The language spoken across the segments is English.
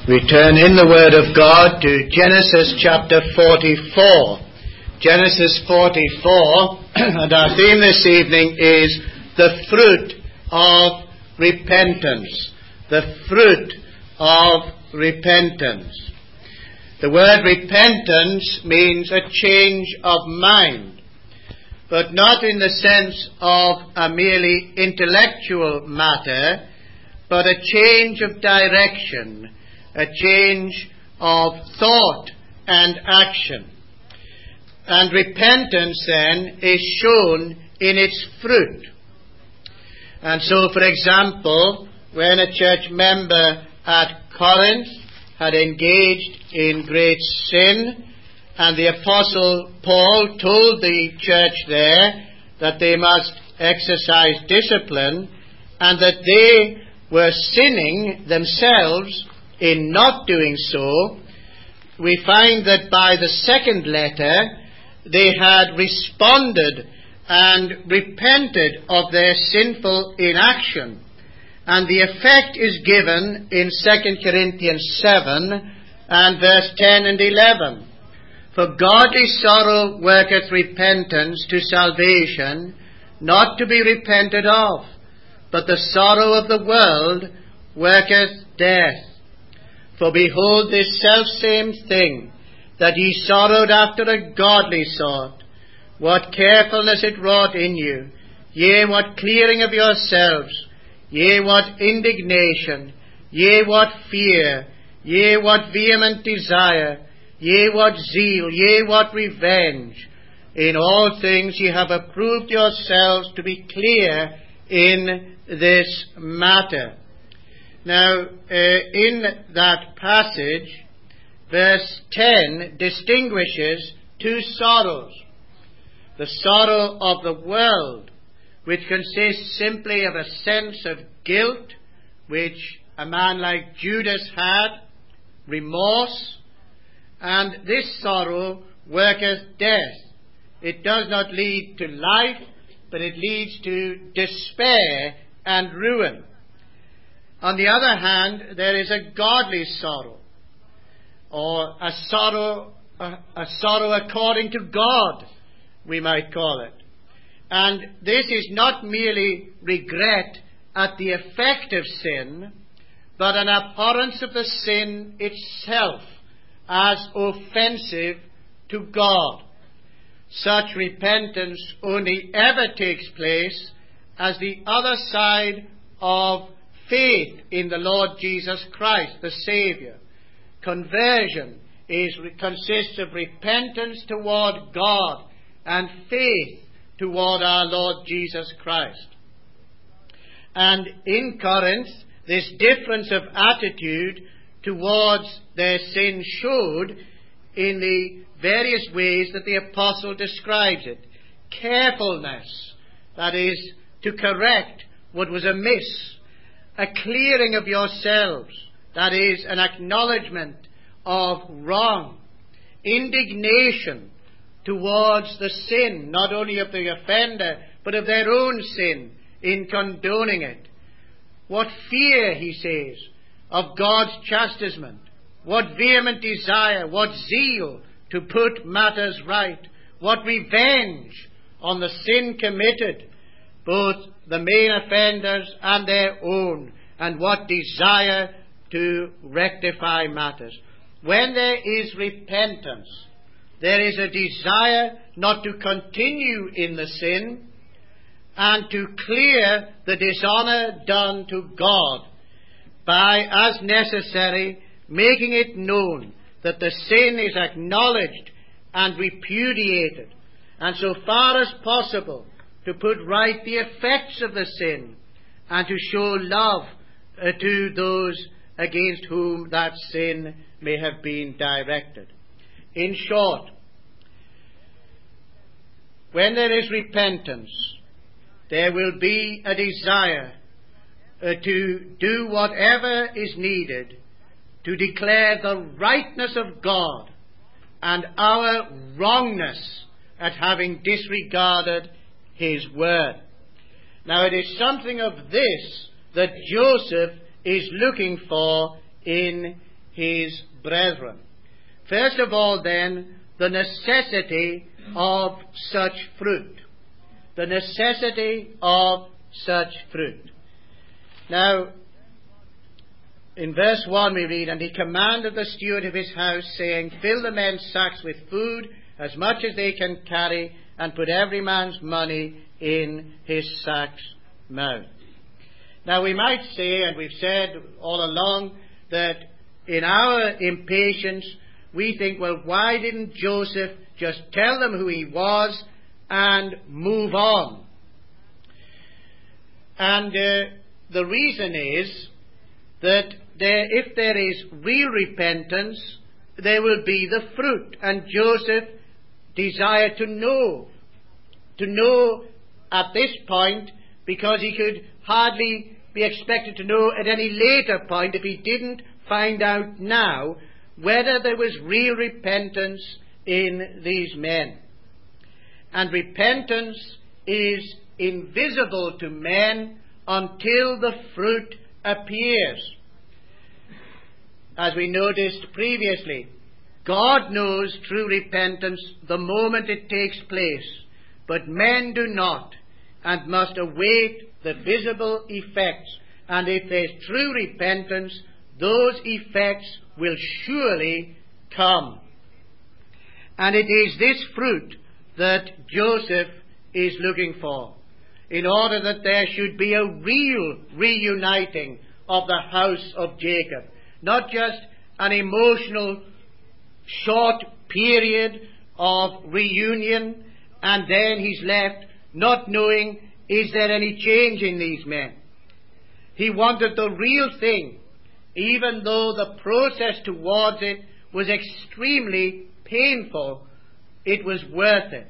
We turn in the Word of God to Genesis chapter 44. Genesis 44, and our theme this evening is the fruit of repentance. The fruit of repentance. The word repentance means a change of mind, but not in the sense of a merely intellectual matter, but a change of direction, a change of thought and action. And repentance then is shown in its fruit. And so, for example, when a church member at Corinth had engaged in great sin, and the Apostle Paul told the church there that they must exercise discipline, and that they were sinning themselves in not doing so, we find that by the second letter they had responded and repented of their sinful inaction. And the effect is given in 2 Corinthians 7 and verse 10 and 11. For godly sorrow worketh repentance to salvation, not to be repented of, but the sorrow of the world worketh death. For behold, this selfsame thing, that ye sorrowed after a godly sort, what carefulness it wrought in you, yea, what clearing of yourselves, yea, what indignation, yea, what fear, yea, what vehement desire, yea, what zeal, yea, what revenge. In all things ye have approved yourselves to be clear in this matter. Now, in that passage, verse 10 distinguishes two sorrows. The sorrow of the world, which consists simply of a sense of guilt, which a man like Judas had, remorse, and this sorrow worketh death. It does not lead to life, but it leads to despair and ruin. On the other hand, there is a godly sorrow, or a sorrow according to God, we might call it. And this is not merely regret at the effect of sin, but an abhorrence of the sin itself as offensive to God. Such repentance only ever takes place as the other side of faith in the Lord Jesus Christ, the Saviour. Conversion consists of repentance toward God and faith toward our Lord Jesus Christ. And in Corinth, this difference of attitude towards their sin showed in the various ways that the apostle describes it. Carefulness, that is, to correct what was amiss. A clearing of yourselves, that is, an acknowledgement of wrong. Indignation towards the sin, not only of the offender, but of their own sin in condoning it. What fear, he says, of God's chastisement. What vehement desire, what zeal to put matters right. What revenge on the sin committed, both the main offenders and their own, and what desire to rectify matters. When there is repentance, there is a desire not to continue in the sin and to clear the dishonour done to God by, as necessary, making it known that the sin is acknowledged and repudiated, and so far as possible to put right the effects of the sin and to show love to those against whom that sin may have been directed. In short, when there is repentance, there will be a desire to do whatever is needed to declare the rightness of God and our wrongness at having disregarded His word. Now, it is something of this that Joseph is looking for in his brethren. First of all, then, the necessity of such fruit. The necessity of such fruit. Now, in verse 1 we read, "And he commanded the steward of his house, saying, Fill the men's sacks with food, as much as they can carry, and put every man's money in his sack's mouth." Now we might say, and we've said all along, that in our impatience we think, well, why didn't Joseph just tell them who he was and move on? And the reason is that if there is real repentance, there will be the fruit. And Joseph desired to know at this point, because he could hardly be expected to know at any later point, if he didn't find out now, whether there was real repentance in these men. And repentance is invisible to men until the fruit appears. As we noticed previously, God knows true repentance the moment it takes place, but men do not, and must await the visible effects. And if there's true repentance, those effects will surely come. And it is this fruit that Joseph is looking for, in order that there should be a real reuniting of the house of Jacob. Not just an emotional short period of reunion, and then he's left not knowing, is there any change in these men? He wanted the real thing, even though the process towards it was extremely painful. It was worth it.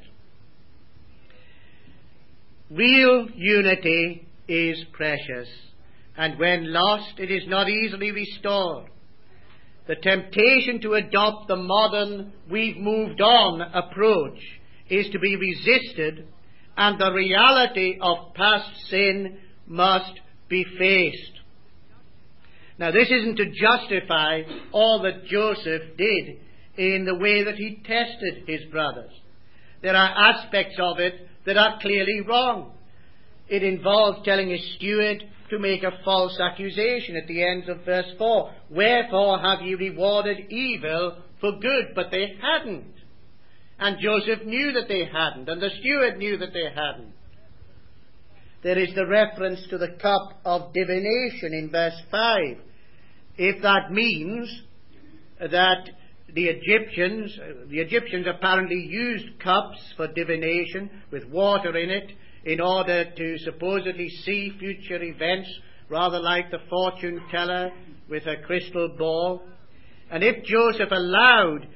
Real unity is precious, and when lost, it is not easily restored. The temptation to adopt the modern "we've moved on" approach is to be resisted, and the reality of past sin must be faced. Now, this isn't to justify all that Joseph did in the way that he tested his brothers. There are aspects of it that are clearly wrong. It involves telling his steward to make a false accusation at the end of verse 4. "Wherefore have ye rewarded evil for good?" But they hadn't. And Joseph knew that they hadn't, and the steward knew that they hadn't. There is the reference to the cup of divination in verse 5. If that means that the Egyptians apparently used cups for divination with water in it in order to supposedly see future events, rather like the fortune teller with a crystal ball. And if Joseph allowed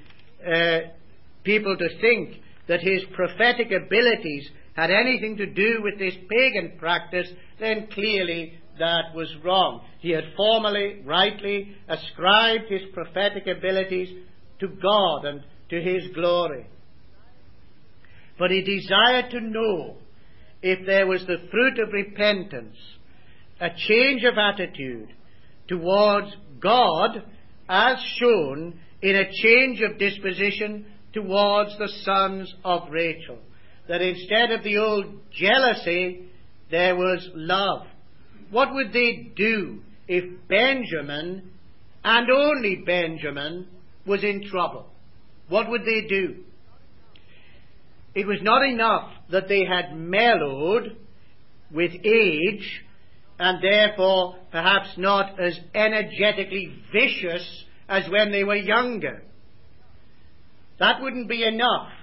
people to think that his prophetic abilities had anything to do with this pagan practice, then clearly that was wrong. He had formerly, rightly ascribed his prophetic abilities to God and to his glory. But he desired to know if there was the fruit of repentance, a change of attitude towards God, as shown in a change of disposition towards the sons of Rachel. That instead of the old jealousy, there was love. What would they do if Benjamin, and only Benjamin, was in trouble? What would they do? It was not enough that they had mellowed with age, and therefore perhaps not as energetically vicious as when they were younger. That wouldn't be enough.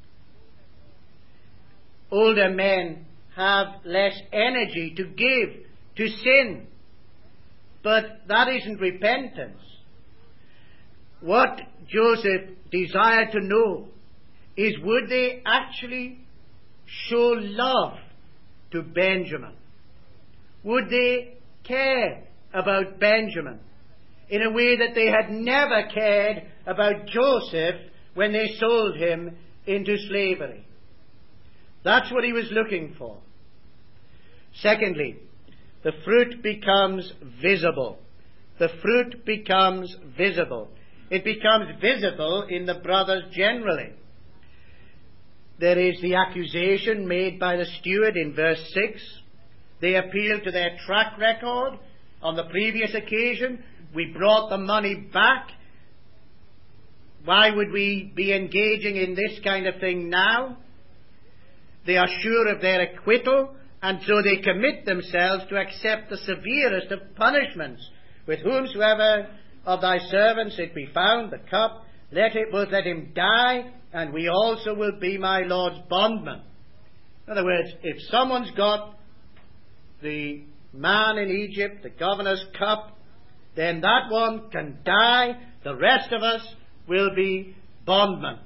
Older men have less energy to give to sin. But that isn't repentance. What Joseph desired to know is, would they actually show love to Benjamin? Would they care about Benjamin in a way that they had never cared about Joseph when they sold him into slavery? That's what he was looking for. Secondly, the fruit becomes visible. the fruit becomes visible. It becomes visible in the brothers generally. There is the accusation made by the steward in verse 6. They appeal to their track record. On the previous occasion, we brought the money back. Why would we be engaging in this kind of thing now? They are sure of their acquittal, and so they commit themselves to accept the severest of punishments. With whomsoever of thy servants it be found, the cup, let him die, and we also will be my Lord's bondmen. In other words, if someone's got the man in Egypt, the governor's cup, then that one can die. The rest of us will be bondmen.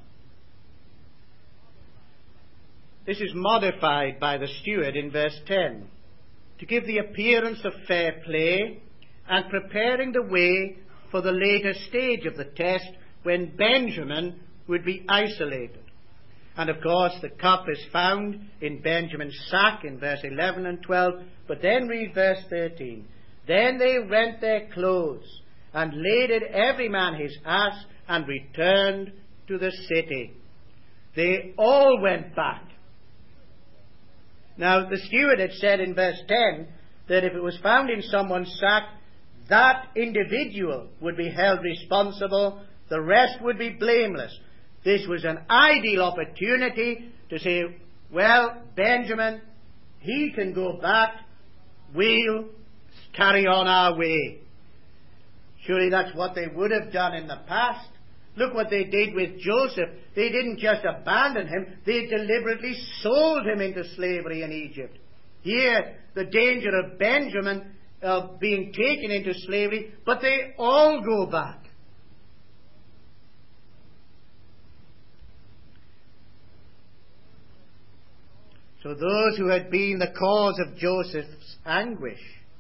This is modified by the steward in verse 10 to give the appearance of fair play and preparing the way for the later stage of the test when Benjamin would be isolated. And of course the cup is found in Benjamin's sack in verse 11 and 12. But then read verse 13. Then they rent their clothes and laded every man his ass and returned to the city. They all went back. Now the steward had said in verse 10 that if it was found in someone's sack, that individual would be held responsible. The rest would be blameless. This was an ideal opportunity to say, well, Benjamin, he can go back. We'll carry on our way. Surely that's what they would have done in the past. Look what they did with Joseph. They didn't just abandon him. They deliberately sold him into slavery in Egypt. Here, the danger of Benjamin being taken into slavery, but they all go back. So those who had been the cause of Joseph's anguish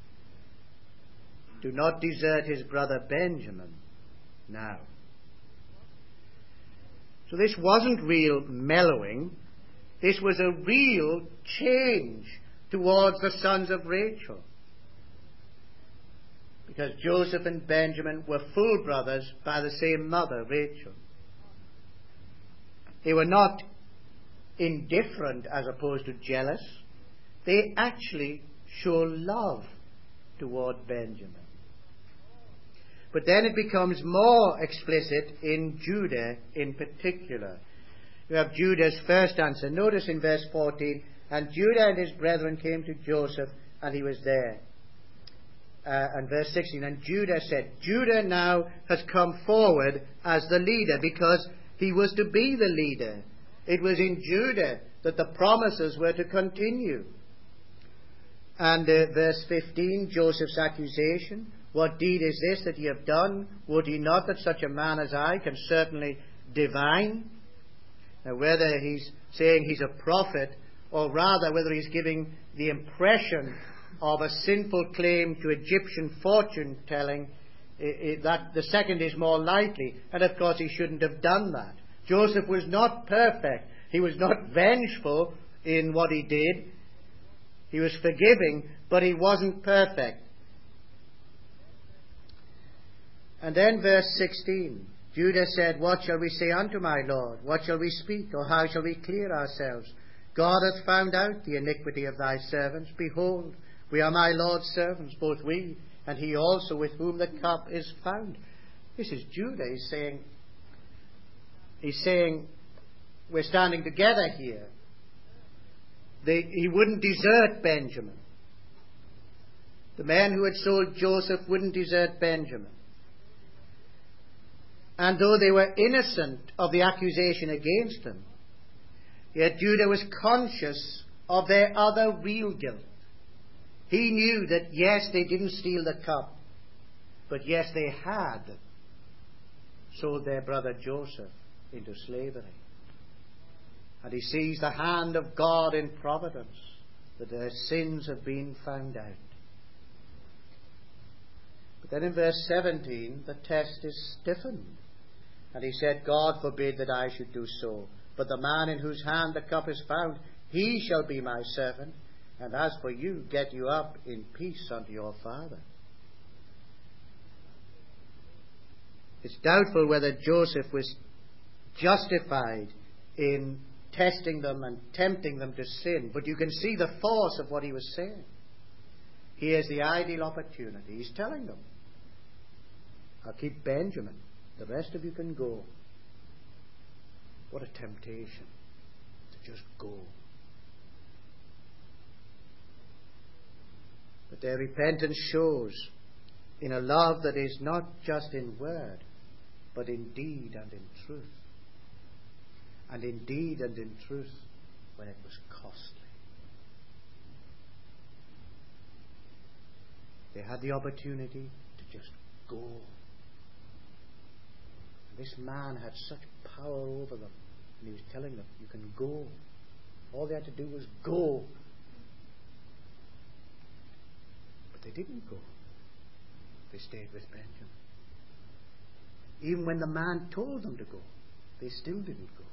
do not desert his brother Benjamin now. So this wasn't real mellowing. This was a real change towards the sons of Rachel. Because Joseph and Benjamin were full brothers by the same mother, Rachel. They were not indifferent as opposed to jealous. They actually show love toward Benjamin. But then it becomes more explicit in Judah in particular. You have Judah's first answer. Notice in verse 14, and Judah and his brethren came to Joseph, and he was there. And verse 16, and Judah said, Judah now has come forward as the leader because he was to be the leader. It was in Judah that the promises were to continue. And verse 15, Joseph's accusation. What deed is this that ye have done? Would ye not that such a man as I can certainly divine? Now whether he's saying he's a prophet, or rather whether he's giving the impression of a sinful claim to Egyptian fortune telling, that the second is more likely. And of course he shouldn't have done that. Joseph was not perfect. He was not vengeful in what he did. He was forgiving, but he wasn't perfect. And then verse 16, Judah said, what shall we say unto my Lord? What shall we speak, or how shall we clear ourselves? God hath found out the iniquity of thy servants. Behold, we are my Lord's servants, both we and he also with whom the cup is found. This is Judah. He's saying we're standing together here. He wouldn't desert Benjamin. The men who had sold Joseph wouldn't desert Benjamin. And though they were innocent of the accusation against them, yet Judah was conscious of their other real guilt. He knew that yes, they didn't steal the cup, but yes, they had sold their brother Joseph into slavery. And he sees the hand of God in providence, that their sins have been found out. But then in verse 17, the test is stiffened. And he said, God forbid that I should do so. But the man in whose hand the cup is found, he shall be my servant. And as for you, get you up in peace unto your father. It's doubtful whether Joseph was justified in testing them and tempting them to sin, but you can see the force of what he was saying. Here's the ideal opportunity. He's telling them, I'll keep Benjamin. The rest of you can go. What a temptation to just go. But their repentance shows in a love that is not just in word, but in deed and in truth. And in deed and in truth when it was costly. They had the opportunity to just go. And this man had such power over them. And he was telling them, you can go. All they had to do was go. But they didn't go. They stayed with Benjamin. Even when the man told them to go, they still didn't go.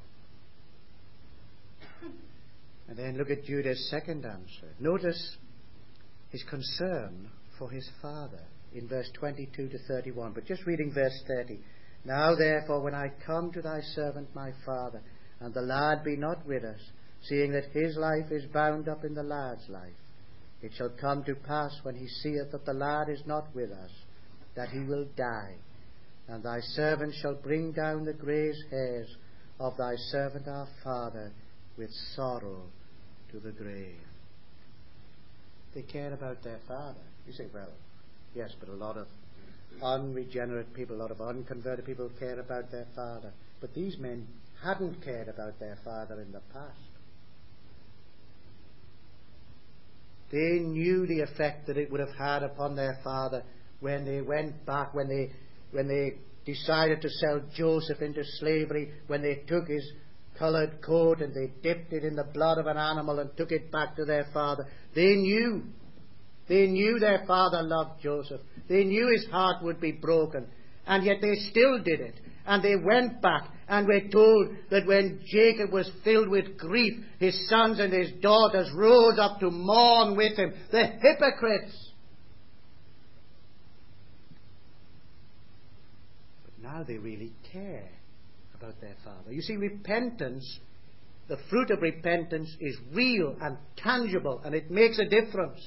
And then look at Judah's second answer. Notice his concern for his father in verse 22 to 31. But just reading verse 30. Now therefore, when I come to thy servant my father, and the lad be not with us, seeing that his life is bound up in the lad's life, it shall come to pass when he seeth that the lad is not with us, that he will die. And thy servant shall bring down the grey hairs of thy servant our father with sorrow to the grave. They cared about their father. You say, well, yes, but a lot of unregenerate people, a lot of unconverted people care about their father. But these men hadn't cared about their father in the past. They knew the effect that it would have had upon their father when they went back, when they decided to sell Joseph into slavery, when they took his coloured coat and they dipped it in the blood of an animal and took it back to their father. They knew their father loved Joseph. They knew his heart would be broken. And yet they still did it. And they went back, and we're told that when Jacob was filled with grief, his sons and his daughters rose up to mourn with him. The hypocrites! But now they really care about their father. You see, repentance, the fruit of repentance is real and tangible, and it makes a difference.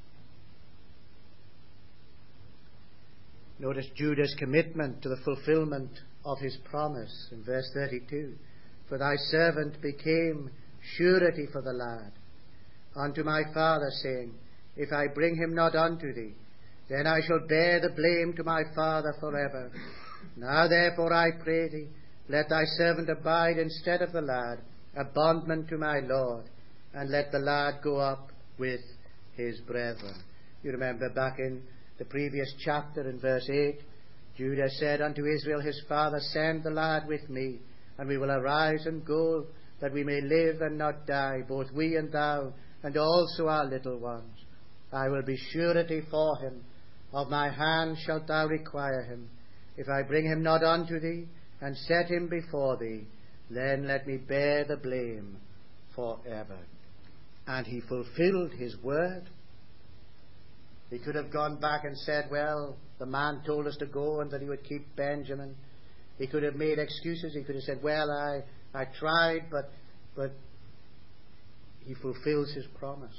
Notice Judah's commitment to the fulfillment of his promise in verse 32. For thy servant became surety for the lad unto my father, saying, if I bring him not unto thee, then I shall bear the blame to my father forever. Now therefore I pray thee, let thy servant abide instead of the lad, a bondman to my Lord, and let the lad go up with his brethren. You remember back in the previous chapter in verse 8, Judah said unto Israel his father, send the lad with me, and we will arise and go, that we may live and not die, both we and thou, and also our little ones. I will be surety for him. Of my hand shalt thou require him. If I bring him not unto thee, and set him before thee, then let me bear the blame forever. And he fulfilled his word. He could have gone back and said, well, the man told us to go and that he would keep Benjamin. He could have made excuses. He could have said, well, I tried, but he fulfills his promise.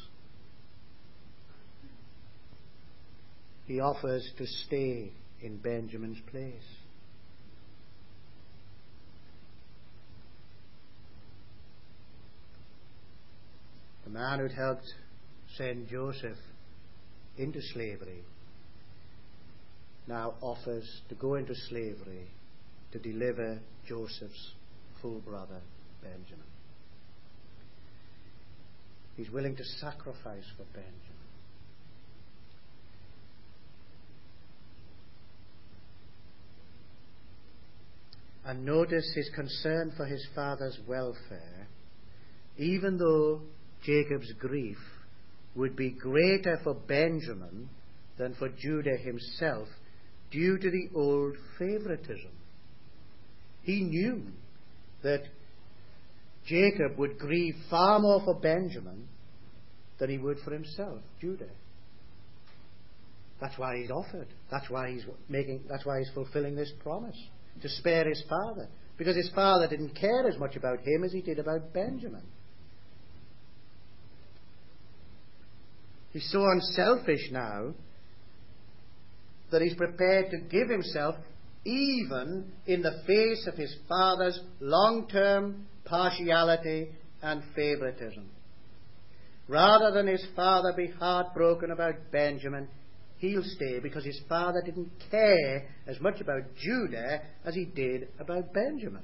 He offers to stay in Benjamin's place. The man who'd helped send Joseph into slavery now offers to go into slavery to deliver Joseph's full brother Benjamin. He's willing to sacrifice for Benjamin. And notice his concern for his father's welfare, even though Jacob's grief would be greater for Benjamin than for Judah himself due to the old favoritism. He knew that Jacob would grieve far more for Benjamin than he would for himself, Judah. That's why he's offered. That's why he's fulfilling this promise. to spare his father, because his father didn't care as much about him as he did about Benjamin. He's so unselfish now that he's prepared to give himself even in the face of his father's long-term partiality and favoritism. Rather than his father be heartbroken about Benjamin, he'll stay because his father didn't care as much about Judah as he did about Benjamin.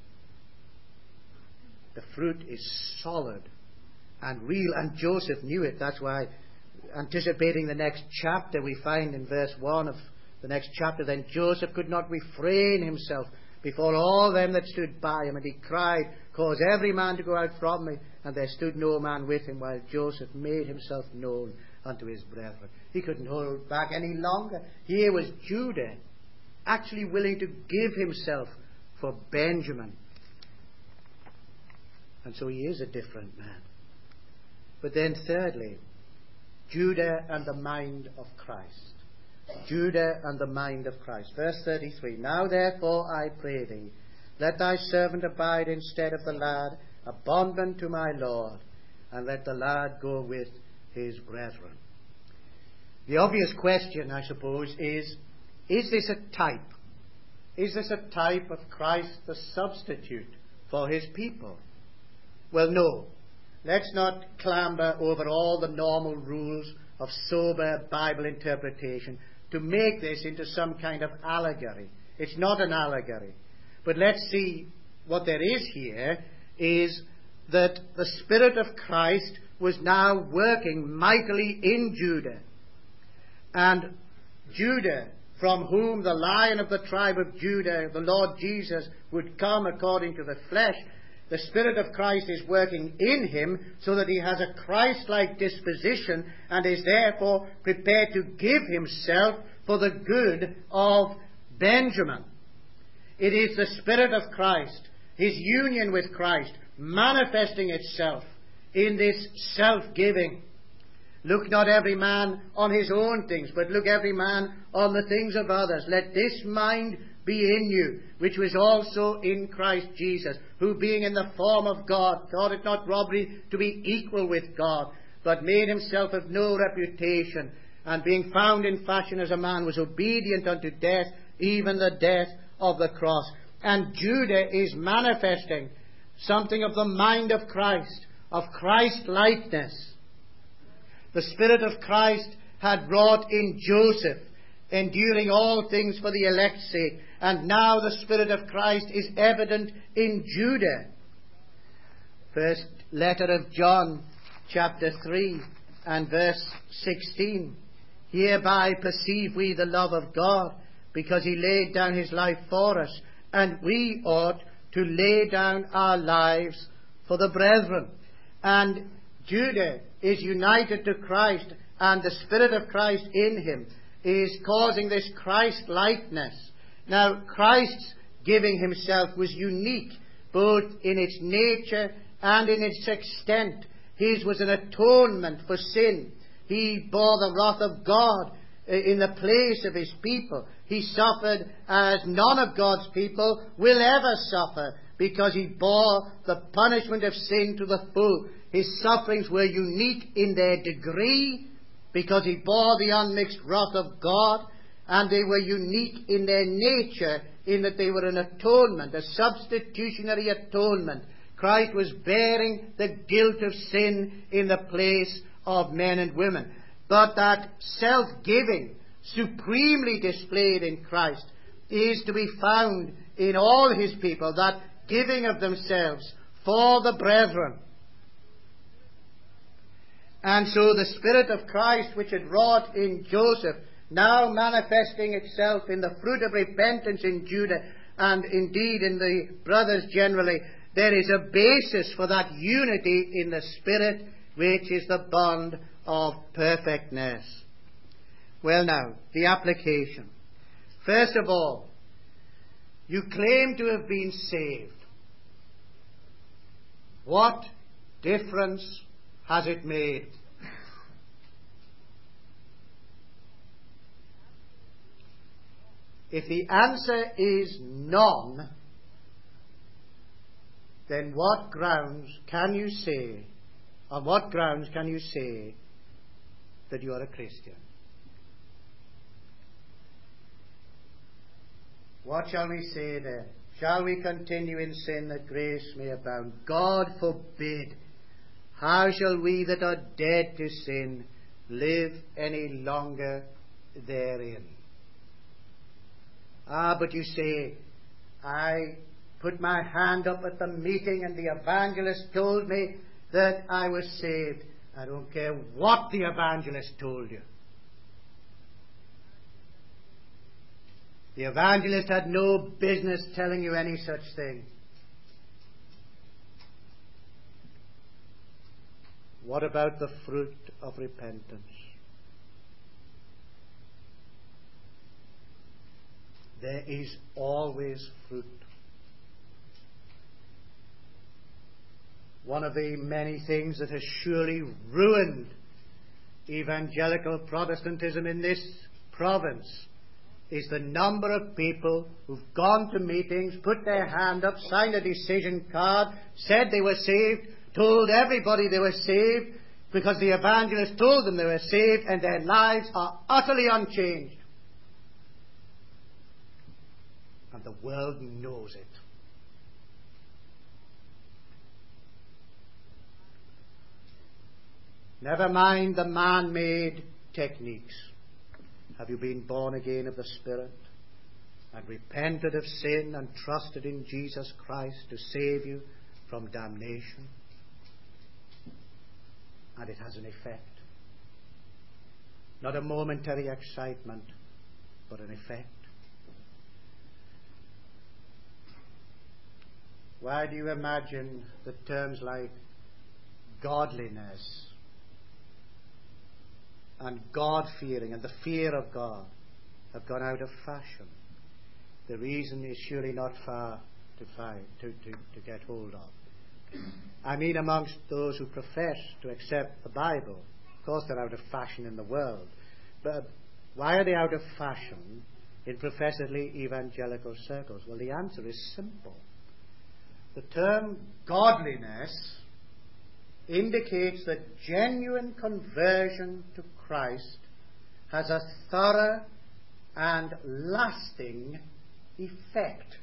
The fruit is solid and real, and Joseph knew it. That's why, anticipating the next chapter, we find in verse 1 of the next chapter, then Joseph could not refrain himself before all them that stood by him, and he cried, cause every man to go out from me. And there stood no man with him, while Joseph made himself known unto his brethren. He couldn't hold back any longer. Here was Judah actually willing to give himself for Benjamin. And so he is a different man. But then thirdly, Judah and the mind of Christ. Judah and the mind of Christ. Verse 33, now therefore I pray thee, let thy servant abide instead of the lad, a bondman to my Lord, and let the lad go with his brethren. The obvious question, I suppose, is this a type? Is this a type of Christ the substitute for his people? Well, no. Let's not clamber over all the normal rules of sober Bible interpretation to make this into some kind of allegory. It's not an allegory. But let's see what there is here is that the Spirit of Christ was now working mightily in Judah. And Judah, from whom the Lion of the tribe of Judah, the Lord Jesus, would come according to the flesh, the Spirit of Christ is working in him so that he has a Christ-like disposition and is therefore prepared to give himself for the good of Benjamin. It is the Spirit of Christ, his union with Christ, manifesting itself in this self-giving. Look not every man on his own things, but look every man on the things of others. Let this mind be in you, which was also in Christ Jesus, who being in the form of God, thought it not robbery to be equal with God, but made himself of no reputation, and being found in fashion as a man, was obedient unto death, even the death of the cross. And Judah is manifesting something of the mind of Christ, of Christ-likeness. The Spirit of Christ had wrought in Joseph, enduring all things for the elect's sake. And now the Spirit of Christ is evident in Judah. First letter of John, chapter 3 and verse 16. Hereby perceive we the love of God, because he laid down his life for us, and we ought to lay down our lives for the brethren. And Judah is united to Christ, and the Spirit of Christ in him is causing this Christ-likeness. Now, Christ's giving himself was unique, both in its nature and in its extent. His was an atonement for sin. He bore the wrath of God in the place of his people. He suffered as none of God's people will ever suffer, because he bore the punishment of sin to the full. His sufferings were unique in their degree, because he bore the unmixed wrath of God, and they were unique in their nature, in that they were an atonement, a substitutionary atonement. Christ was bearing the guilt of sin in the place of men and women. But that self-giving, supremely displayed in Christ, is to be found in all his people, that giving of themselves for the brethren. And so the Spirit of Christ, which had wrought in Joseph, now manifesting itself in the fruit of repentance in Judah, and indeed in the brothers generally, there is a basis for that unity in the Spirit, which is the bond of perfectness. Well now, the application. First of all, you claim to have been saved. What difference has it made? If the answer is none, then on what grounds can you say that you are a Christian? What shall we say then? Shall we continue in sin that grace may abound? God forbid. How shall we that are dead to sin live any longer therein? But you say, I put my hand up at the meeting and the evangelist told me that I was saved. I don't care what the evangelist told you. The evangelist had no business telling you any such thing. What about the fruit of repentance? There is always fruit. One of the many things that has surely ruined evangelical Protestantism in this province is the number of people who've gone to meetings, put their hand up, signed a decision card, said they were saved, told everybody they were saved because the evangelist told them they were saved, and their lives are utterly unchanged. And the world knows it. Never mind the man-made techniques. Have you been born again of the Spirit and repented of sin and trusted in Jesus Christ to save you from damnation? And it has an effect. Not a momentary excitement, but an effect. Why do you imagine that terms like godliness and God-fearing and the fear of God have gone out of fashion? The reason is surely not far to get hold of. I mean amongst those who profess to accept the Bible. Of course they're out of fashion in the world. But why are they out of fashion in professedly evangelical circles? Well, the answer is simple. The term godliness indicates that genuine conversion to Christ has a thorough and lasting effect.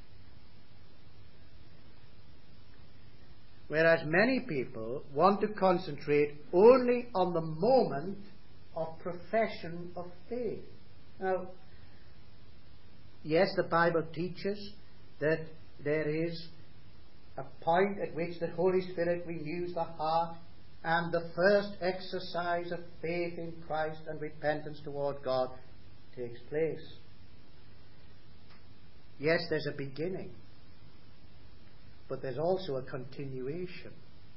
Whereas many people want to concentrate only on the moment of profession of faith. Now, yes, the Bible teaches that there is a point at which the Holy Spirit renews the heart and the first exercise of faith in Christ and repentance toward God takes place. Yes, there's a beginning, but there's also a continuation.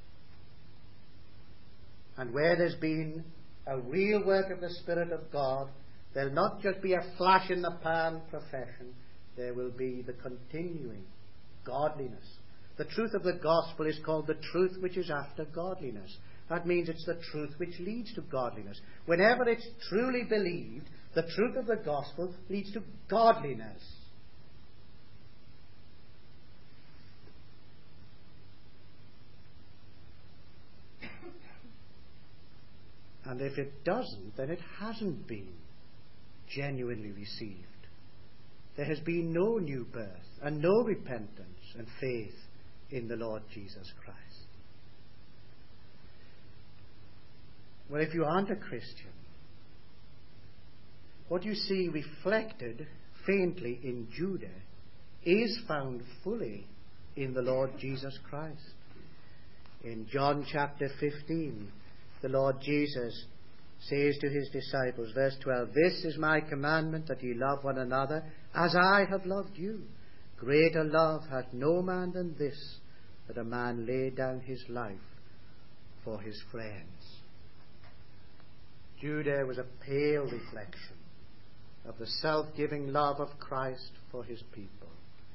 And where there's been a real work of the Spirit of God, there'll not just be a flash in the pan profession, there will be the continuing godliness. The truth of the gospel is called the truth which is after godliness. That means it's the truth which leads to godliness. Whenever it's truly believed, the truth of the gospel leads to godliness. And if it doesn't, then it hasn't been genuinely received. There has been no new birth and no repentance and faith in the Lord Jesus Christ. Well, if you aren't a Christian, what you see reflected faintly in Judah is found fully in the Lord Jesus Christ. In John chapter 15, the Lord Jesus says to his disciples, verse 12, "This is my commandment, that ye love one another as I have loved you. Greater love hath no man than this, that a man lay down his life for his friends." Judah was a pale reflection of the self-giving love of Christ for his people.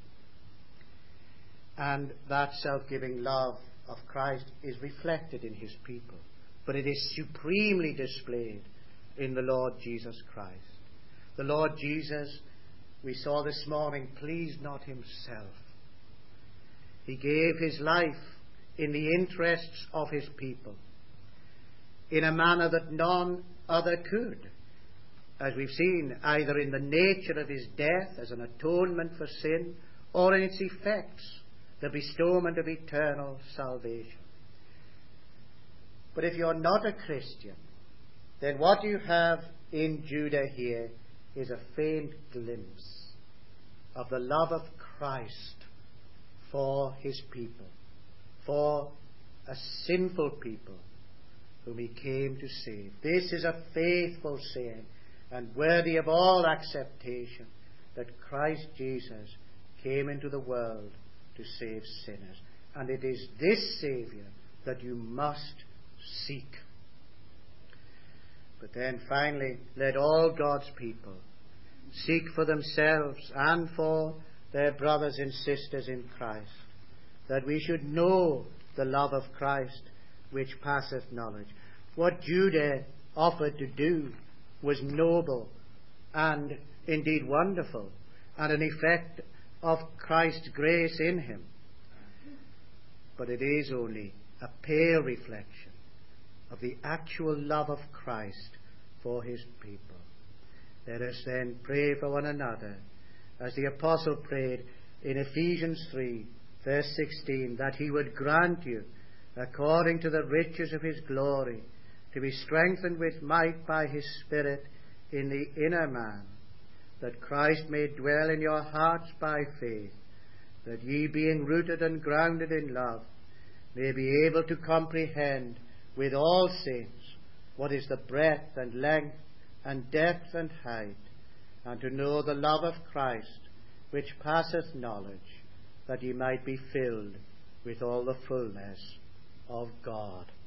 And that self-giving love of Christ is reflected in his people. But it is supremely displayed in the Lord Jesus Christ. The Lord Jesus we saw this morning, pleased not himself. He gave his life in the interests of his people, in a manner that none other could, as we've seen, either in the nature of his death as an atonement for sin, or in its effects, the bestowment of eternal salvation. But if you're not a Christian, then what you have in Judah here is a faint glimpse of the love of Christ for his people, for a sinful people whom he came to save. This is a faithful saying and worthy of all acceptation, that Christ Jesus came into the world to save sinners. And it is this Saviour that you must seek. But then finally, let all God's people seek for themselves and for their brothers and sisters in Christ, that we should know the love of Christ which passeth knowledge. What Judah offered to do was noble and indeed wonderful, and an effect of Christ's grace in him. But it is only a pale reflection of the actual love of Christ for his people. Let us then pray for one another, as the Apostle prayed in Ephesians 3, verse 16, that he would grant you, according to the riches of his glory, to be strengthened with might by his Spirit in the inner man, that Christ may dwell in your hearts by faith, that ye, being rooted and grounded in love, may be able to comprehend with all saints what is the breadth and length and depth and height, and to know the love of Christ, which passeth knowledge, that ye might be filled with all the fullness of God.